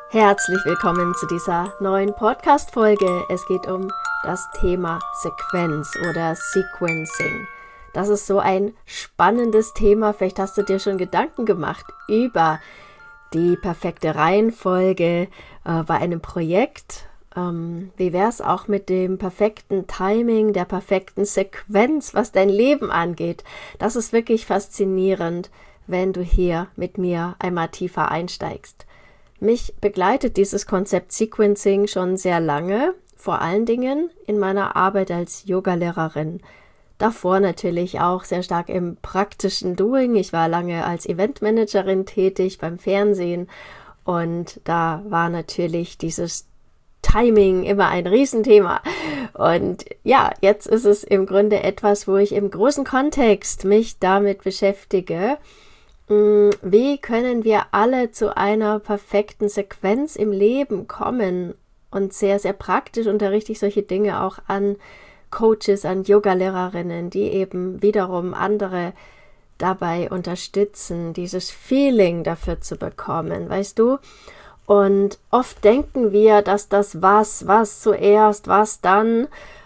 Herzlich willkommen zu dieser neuen Podcast-Folge. Es geht um das Thema Sequenz oder Sequencing. Das ist so ein spannendes Thema. Vielleicht hast du dir schon Gedanken gemacht über die perfekte Reihenfolge bei einem Projekt. Wie wäre es auch mit dem perfekten Timing, der perfekten Sequenz, was dein Leben angeht? Das ist wirklich faszinierend, wenn du hier mit mir einmal tiefer einsteigst. Mich begleitet dieses Konzept Sequencing schon sehr lange, vor allen Dingen in meiner Arbeit als Yogalehrerin. Davor natürlich auch sehr stark im praktischen Doing. Ich war lange als Eventmanagerin tätig beim Fernsehen und da war natürlich dieses Timing immer ein Riesenthema. Und ja, jetzt ist es im Grunde etwas, wo ich im großen Kontext mich damit beschäftige. Wie können wir alle zu einer perfekten Sequenz im Leben kommen? Und sehr, sehr praktisch unterrichte ich solche Dinge auch an Coaches, an Yogalehrerinnen, die eben wiederum andere dabei unterstützen, dieses Feeling dafür zu bekommen, weißt du? Und oft denken wir, dass das was zuerst, was dann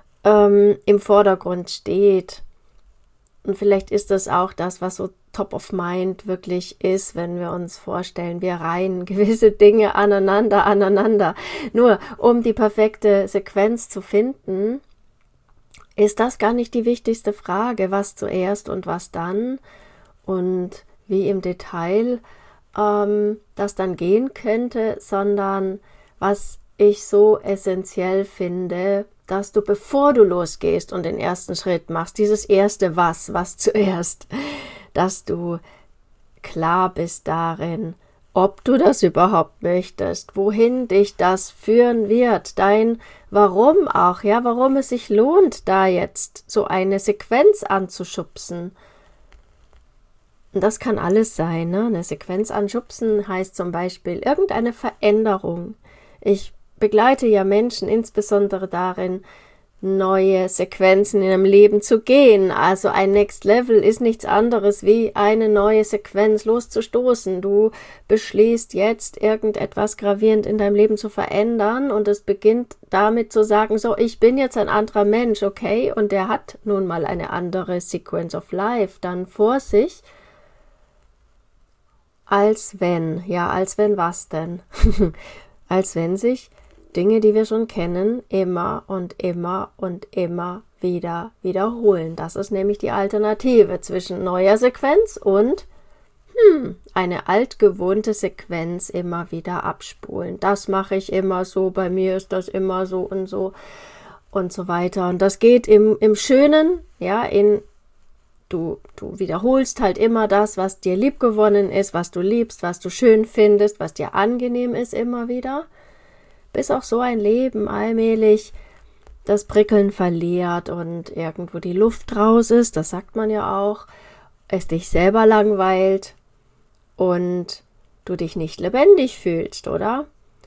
im Vordergrund steht. Und vielleicht ist das auch das, was so top of mind wirklich ist, wenn wir uns vorstellen, wir reihen gewisse Dinge aneinander. Nur um die perfekte Sequenz zu finden, ist das gar nicht die wichtigste Frage, was zuerst und was dann und wie im Detail das dann gehen könnte, sondern was ich so essentiell finde, dass du, bevor du losgehst und den ersten Schritt machst, dieses erste was zuerst, dass du klar bist darin, ob du das überhaupt möchtest, wohin dich das führen wird, dein Warum auch, ja, warum es sich lohnt, da jetzt so eine Sequenz anzuschubsen. Und das kann alles sein, ne? Eine Sequenz anschubsen heißt zum Beispiel irgendeine Veränderung. Ich begleite ja Menschen insbesondere darin, neue Sequenzen in ihrem Leben zu gehen. Also ein Next Level ist nichts anderes wie eine neue Sequenz loszustoßen. Du beschließt jetzt irgendetwas gravierend in deinem Leben zu verändern und es beginnt damit zu sagen, so, ich bin jetzt ein anderer Mensch, okay? Und der hat nun mal eine andere Sequence of Life dann vor sich. Als wenn was denn? Als wenn sich Dinge, die wir schon kennen, immer und immer wieder wiederholen. Das ist nämlich die Alternative zwischen neuer Sequenz und eine altgewohnte Sequenz immer wieder abspulen. Das mache ich immer so, bei mir ist das immer so und so weiter. Und das geht im Schönen, ja, du wiederholst halt immer das, was dir liebgewonnen ist, was du liebst, was du schön findest, was dir angenehm ist, immer wieder. Bis auch so ein Leben allmählich das Prickeln verliert und irgendwo die Luft raus ist, das sagt man ja auch, es dich selber langweilt und du dich nicht lebendig fühlst, oder?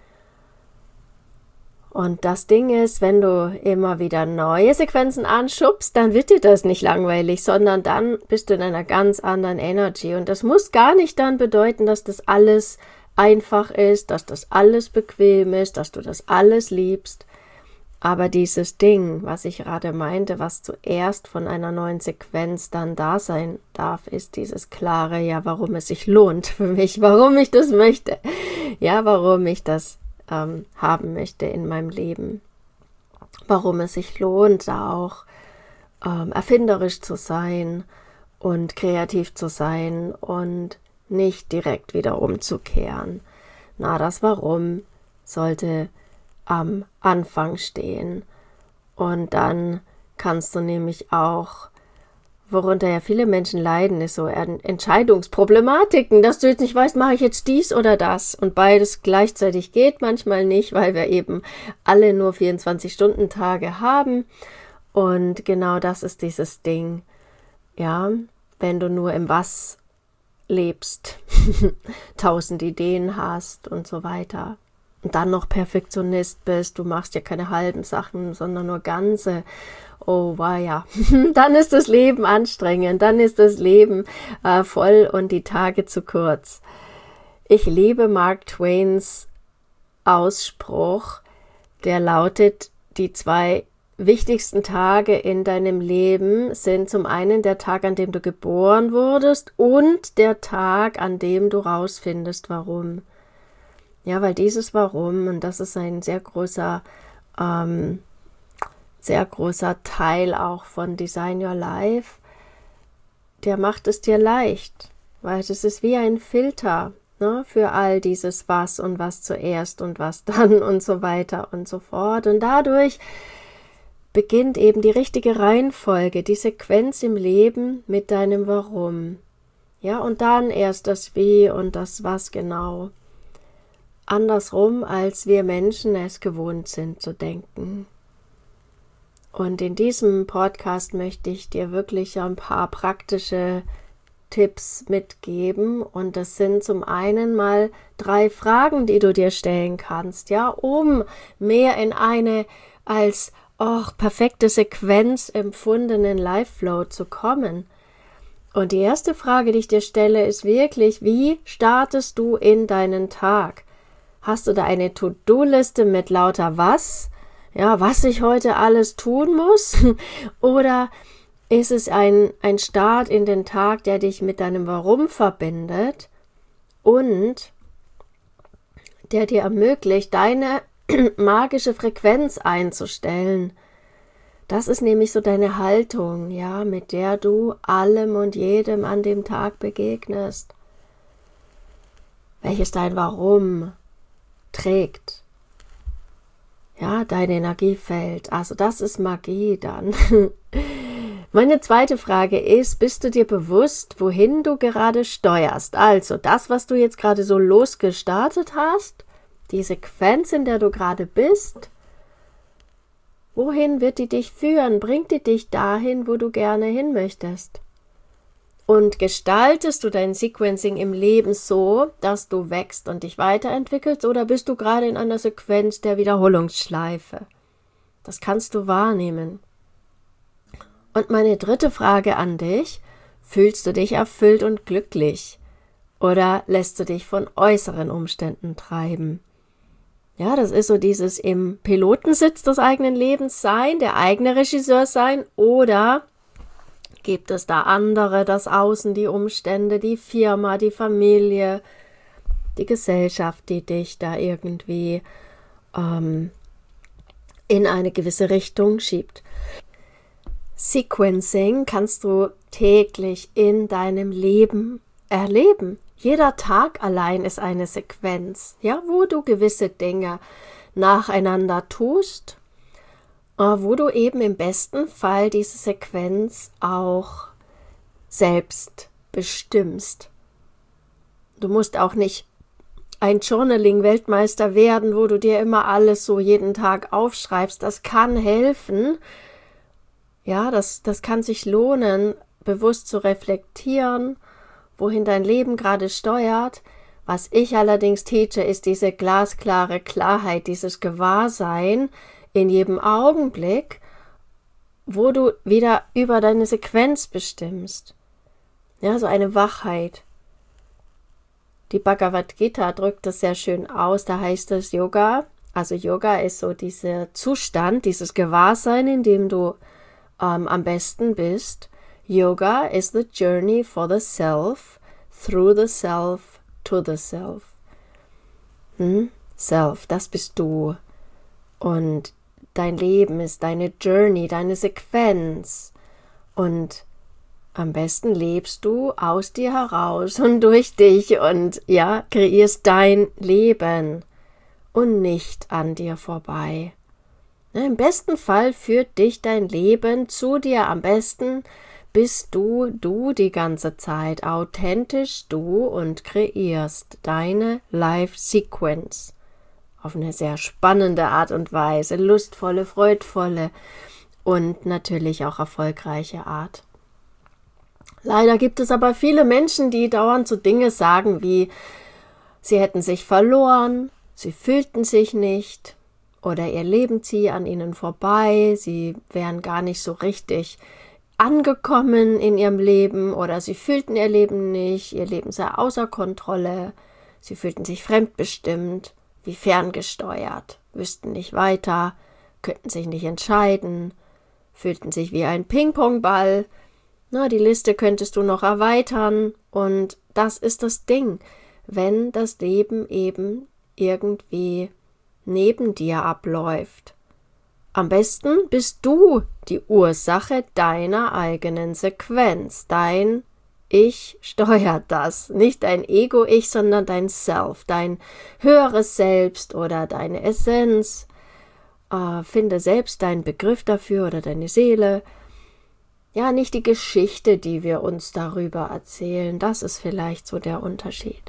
Und das Ding ist, wenn du immer wieder neue Sequenzen anschubst, dann wird dir das nicht langweilig, sondern dann bist du in einer ganz anderen Energy. Und das muss gar nicht dann bedeuten, dass das alles einfach ist, dass das alles bequem ist, dass du das alles liebst. Aber dieses Ding, was ich gerade meinte, was zuerst von einer neuen Sequenz dann da sein darf, ist dieses klare, ja, warum es sich lohnt für mich, warum ich das möchte, ja, warum ich das haben möchte in meinem Leben, warum es sich lohnt, da auch erfinderisch zu sein und kreativ zu sein und nicht direkt wieder umzukehren. Na, das Warum sollte am Anfang stehen. Und dann kannst du nämlich auch, worunter ja viele Menschen leiden, ist so Entscheidungsproblematiken, dass du jetzt nicht weißt, mache ich jetzt dies oder das und beides gleichzeitig geht manchmal nicht, weil wir eben alle nur 24-Stunden-Tage haben und genau das ist dieses Ding, ja, wenn du nur im Was lebst, 1000 Ideen hast und so weiter und dann noch Perfektionist bist, du machst ja keine halben Sachen, sondern nur ganze. Oh, wow, ja. Dann ist das Leben anstrengend, dann ist das Leben voll und die Tage zu kurz. Ich liebe Mark Twains Ausspruch, der lautet, die 2 wichtigsten Tage in deinem Leben sind zum einen der Tag, an dem du geboren wurdest und der Tag, an dem du rausfindest, warum. Ja, weil dieses Warum, und das ist ein sehr großer Teil auch von Design Your Life, der macht es dir leicht, weil es ist wie ein Filter, ne, für all dieses Was und was zuerst und was dann und so weiter und so fort. Und dadurch beginnt eben die richtige Reihenfolge, die Sequenz im Leben mit deinem Warum. Ja, und dann erst das Wie und das Was genau. Andersrum, als wir Menschen es gewohnt sind zu denken. Und in diesem Podcast möchte ich dir wirklich ein paar praktische Tipps mitgeben. Und das sind zum einen mal 3 Fragen, die du dir stellen kannst, ja, um mehr in eine als perfekte Sequenz empfundenen Life-Flow zu kommen. Und die erste Frage, die ich dir stelle, ist wirklich, wie startest du in deinen Tag? Hast du da eine To-Do-Liste mit lauter was? Ja, was ich heute alles tun muss? Oder ist es ein Start in den Tag, der dich mit deinem Warum verbindet und der dir ermöglicht, deine magische Frequenz einzustellen? Das ist nämlich so deine Haltung, ja, mit der du allem und jedem an dem Tag begegnest. Welches dein Warum trägt. Ja, dein Energiefeld. Also das ist Magie dann. Meine zweite Frage ist, bist du dir bewusst, wohin du gerade steuerst? Also das, was du jetzt gerade so losgestartet hast, die Sequenz, in der du gerade bist, wohin wird die dich führen? Bringt die dich dahin, wo du gerne hin möchtest? Und gestaltest du dein Sequencing im Leben so, dass du wächst und dich weiterentwickelst, oder bist du gerade in einer Sequenz der Wiederholungsschleife? Das kannst du wahrnehmen. Und meine dritte Frage an dich, fühlst du dich erfüllt und glücklich? Oder lässt du dich von äußeren Umständen treiben? Ja, das ist so dieses im Pilotensitz des eigenen Lebens sein, der eigene Regisseur sein, oder gibt es da andere, das Außen, die Umstände, die Firma, die Familie, die Gesellschaft, die dich da irgendwie in eine gewisse Richtung schiebt? Sequencing kannst du täglich in deinem Leben erleben. Jeder Tag allein ist eine Sequenz, ja, wo du gewisse Dinge nacheinander tust, wo du eben im besten Fall diese Sequenz auch selbst bestimmst. Du musst auch nicht ein Journaling-Weltmeister werden, wo du dir immer alles so jeden Tag aufschreibst. Das kann helfen. Ja, das kann sich lohnen, bewusst zu reflektieren, wohin dein Leben gerade steuert. Was ich allerdings teache, ist diese glasklare Klarheit, dieses Gewahrsein in jedem Augenblick, wo du wieder über deine Sequenz bestimmst. Ja, so eine Wachheit. Die Bhagavad Gita drückt das sehr schön aus, da heißt es Yoga. Also Yoga ist so dieser Zustand, dieses Gewahrsein, in dem du am besten bist. Yoga is the journey for the self, through the self, to the self. Self, das bist du. Und dein Leben ist deine Journey, deine Sequenz. Und am besten lebst du aus dir heraus und durch dich und ja, kreierst dein Leben und nicht an dir vorbei. Im besten Fall führt dich dein Leben zu dir. Am besten bist du die ganze Zeit, authentisch du, und kreierst deine Life Sequence auf eine sehr spannende Art und Weise, lustvolle, freudvolle und natürlich auch erfolgreiche Art. Leider gibt es aber viele Menschen, die dauernd so Dinge sagen wie, sie hätten sich verloren, sie fühlten sich nicht, oder ihr Leben ziehe an ihnen vorbei, sie wären gar nicht so richtig angekommen in ihrem Leben, oder sie fühlten ihr Leben nicht, ihr Leben sei außer Kontrolle, sie fühlten sich fremdbestimmt. wie ferngesteuert, wüssten nicht weiter, könnten sich nicht entscheiden, fühlten sich wie ein Ping-Pong-Ball. Die Liste könntest du noch erweitern und das ist das Ding, wenn das Leben eben irgendwie neben dir abläuft. Am besten bist du die Ursache deiner eigenen Sequenz. Dein Ich steuert das. Nicht dein Ego-Ich, sondern dein Self, dein höheres Selbst oder deine Essenz. Finde selbst deinen Begriff dafür oder deine Seele. Ja, nicht die Geschichte, die wir uns darüber erzählen. Das ist vielleicht so der Unterschied.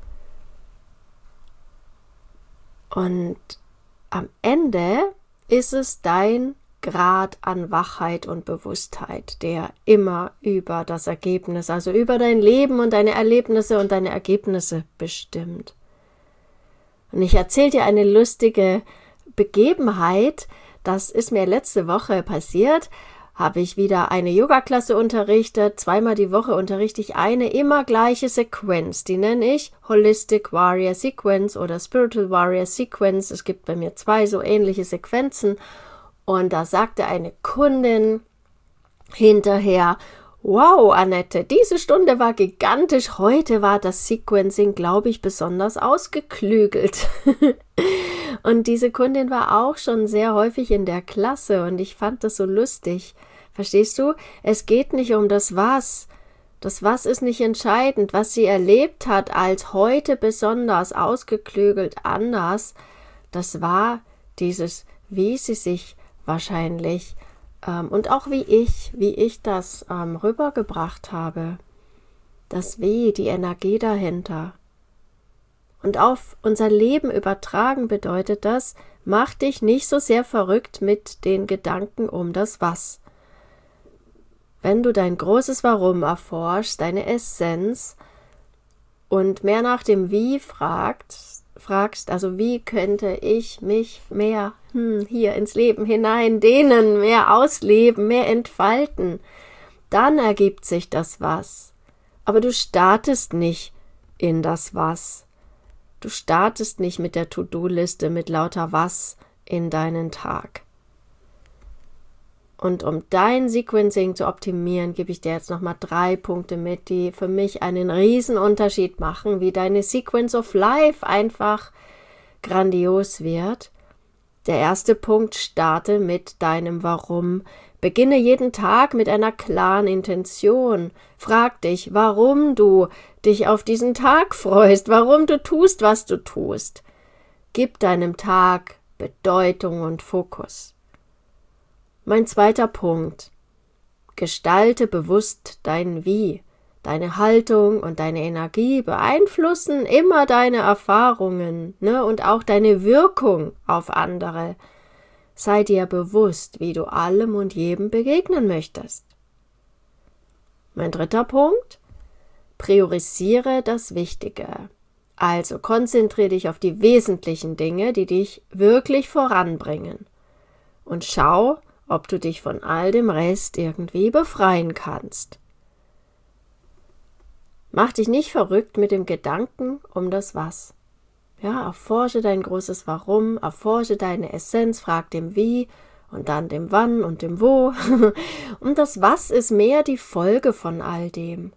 Und am Ende ist es dein Grad an Wachheit und Bewusstheit, der immer über das Ergebnis, also über dein Leben und deine Erlebnisse und deine Ergebnisse bestimmt. Und ich erzähle dir eine lustige Begebenheit, das ist mir letzte Woche passiert, habe ich wieder eine Yoga-Klasse unterrichtet, 2-mal die Woche unterrichte ich eine immer gleiche Sequenz, die nenne ich Holistic Warrior Sequence oder Spiritual Warrior Sequence, es gibt bei mir 2 so ähnliche Sequenzen und da sagte eine Kundin hinterher, wow, Annette, diese Stunde war gigantisch, heute war das Sequencing, glaube ich, besonders ausgeklügelt. Und diese Kundin war auch schon sehr häufig in der Klasse und ich fand das so lustig. Verstehst du? Es geht nicht um das Was. Das Was ist nicht entscheidend. Was sie erlebt hat als heute besonders ausgeklügelt anders, das war dieses, wie sie sich wahrscheinlich und auch wie ich das rübergebracht habe. Das Wie, die Energie dahinter. Und auf unser Leben übertragen bedeutet das, mach dich nicht so sehr verrückt mit den Gedanken um das Was. Wenn du dein großes Warum erforschst, deine Essenz und mehr nach dem Wie fragst, also wie könnte ich mich mehr hier ins Leben hinein dehnen, mehr ausleben, mehr entfalten, dann ergibt sich das Was. Aber du startest nicht in das Was. Du startest nicht mit der To-Do-Liste mit lauter Was in deinen Tag. Und um dein Sequencing zu optimieren, gebe ich dir jetzt nochmal 3 Punkte mit, die für mich einen riesen Unterschied machen, wie deine Sequence of Life einfach grandios wird. Der erste Punkt, starte mit deinem Warum. Beginne jeden Tag mit einer klaren Intention. Frag dich, warum du dich auf diesen Tag freust, warum du tust, was du tust. Gib deinem Tag Bedeutung und Fokus. Mein zweiter Punkt. Gestalte bewusst dein Wie. Deine Haltung und deine Energie beeinflussen immer deine Erfahrungen, und auch deine Wirkung auf andere. Sei dir bewusst, wie du allem und jedem begegnen möchtest. Mein dritter Punkt. Priorisiere das Wichtige. Also konzentriere dich auf die wesentlichen Dinge, die dich wirklich voranbringen. Und schau, ob du dich von all dem Rest irgendwie befreien kannst. Mach dich nicht verrückt mit dem Gedanken um das Was. Ja, erforsche dein großes Warum, erforsche deine Essenz, frag dem Wie und dann dem Wann und dem Wo. Und das Was ist mehr die Folge von all dem.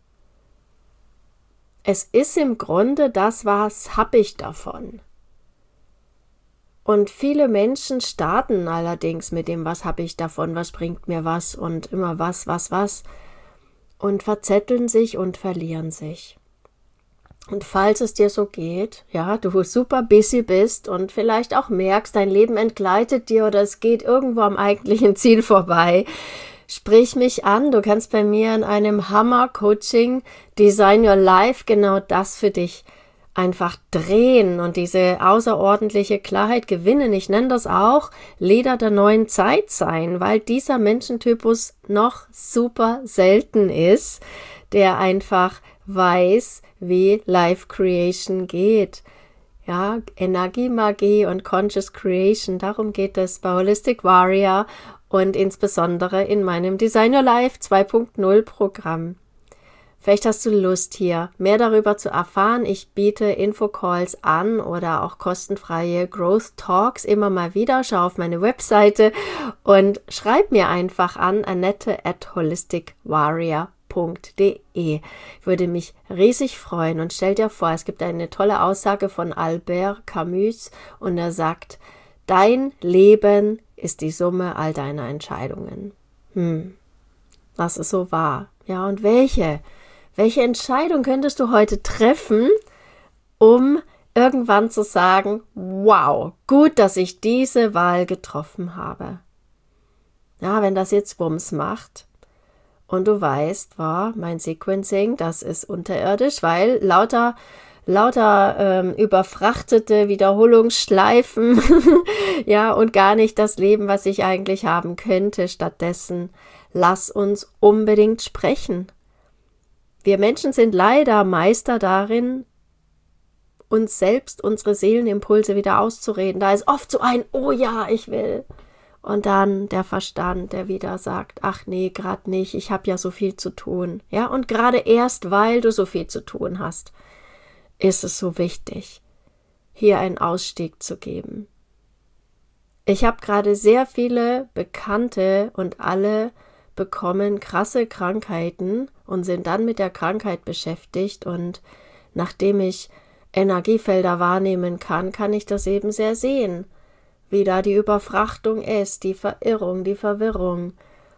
Es ist im Grunde das, was habe ich davon. Und viele Menschen starten allerdings mit dem, was habe ich davon, was bringt mir was und immer was und verzetteln sich und verlieren sich. Und falls es dir so geht, ja, du super busy bist und vielleicht auch merkst, dein Leben entgleitet dir oder es geht irgendwo am eigentlichen Ziel vorbei, sprich mich an. Du kannst bei mir in einem Hammer-Coaching Design Your Life genau das für dich einfach drehen und diese außerordentliche Klarheit gewinnen. Ich nenne das auch Leder der neuen Zeit sein, weil dieser Menschentypus noch super selten ist, der einfach weiß, wie Life Creation geht. Ja, Energiemagie und Conscious Creation, darum geht es bei Holistic Warrior und insbesondere in meinem Design Your Life 2.0 Programm. Vielleicht hast du Lust, hier mehr darüber zu erfahren. Ich biete Infocalls an oder auch kostenfreie Growth Talks immer mal wieder. Schau auf meine Webseite und schreib mir einfach an annette@holisticwarrior.de. Ich würde mich riesig freuen und stell dir vor, es gibt eine tolle Aussage von Albert Camus und er sagt, dein Leben ist die Summe all deiner Entscheidungen. Das ist so wahr. Ja, und welche Entscheidung könntest du heute treffen, um irgendwann zu sagen, wow, gut, dass ich diese Wahl getroffen habe. Ja, wenn das jetzt Wumms macht und du weißt, wow, mein Sequencing, das ist unterirdisch, weil lauter überfrachtete Wiederholungsschleifen, ja, und gar nicht das Leben, was ich eigentlich haben könnte. Stattdessen lass uns unbedingt sprechen. Wir Menschen sind leider Meister darin, uns selbst unsere Seelenimpulse wieder auszureden. Da ist oft so ein, oh ja, ich will. Und dann der Verstand, der wieder sagt, ach nee, gerade nicht, ich habe ja so viel zu tun. Ja, und gerade erst, weil du so viel zu tun hast, ist es so wichtig, hier einen Ausstieg zu geben. Ich habe gerade sehr viele Bekannte und alle bekommen krasse Krankheiten und sind dann mit der Krankheit beschäftigt und nachdem ich Energiefelder wahrnehmen kann, kann ich das eben sehr sehen, wie da die Überfrachtung ist, die Verirrung, die Verwirrung,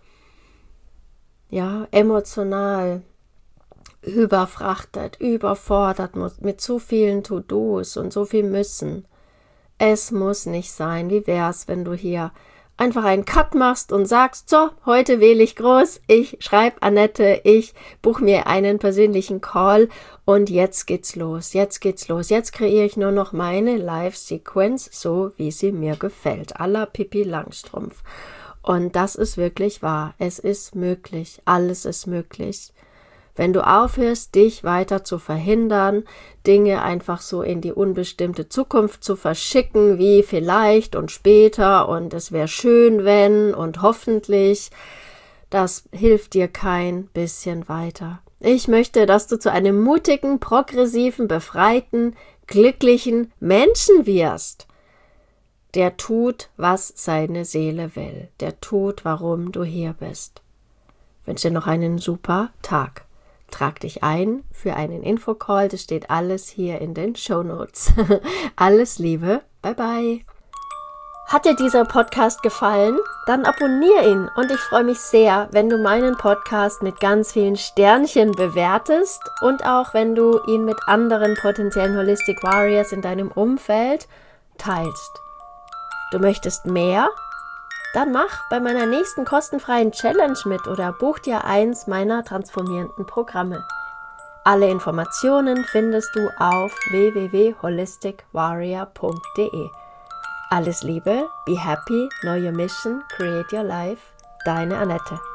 ja, emotional überfrachtet, überfordert mit zu vielen To-Dos und so viel Müssen. Es muss nicht sein. Wie wär's, wenn du hier einfach einen Cut machst und sagst, so, heute wähle ich groß, ich schreibe Annette, ich buche mir einen persönlichen Call und jetzt geht's los, jetzt kreiere ich nur noch meine Live-Sequence, so wie sie mir gefällt, à la Pippi Langstrumpf. Und das ist wirklich wahr, es ist möglich, alles ist möglich. Wenn du aufhörst, dich weiter zu verhindern, Dinge einfach so in die unbestimmte Zukunft zu verschicken, wie vielleicht und später und es wäre schön, wenn und hoffentlich, das hilft dir kein bisschen weiter. Ich möchte, dass du zu einem mutigen, progressiven, befreiten, glücklichen Menschen wirst. Der tut, was seine Seele will. Der tut, warum du hier bist. Ich wünsche dir noch einen super Tag. Trag dich ein für einen Infocall, das steht alles hier in den Shownotes. Alles Liebe, bye bye. Hat dir dieser Podcast gefallen? Dann abonniere ihn und ich freue mich sehr, wenn du meinen Podcast mit ganz vielen Sternchen bewertest und auch wenn du ihn mit anderen potenziellen Holistic Warriors in deinem Umfeld teilst. Du möchtest mehr? Dann mach bei meiner nächsten kostenfreien Challenge mit oder buch dir eins meiner transformierenden Programme. Alle Informationen findest du auf www.holisticwarrior.de. Alles Liebe, be happy, know your mission, create your life. Deine Annette.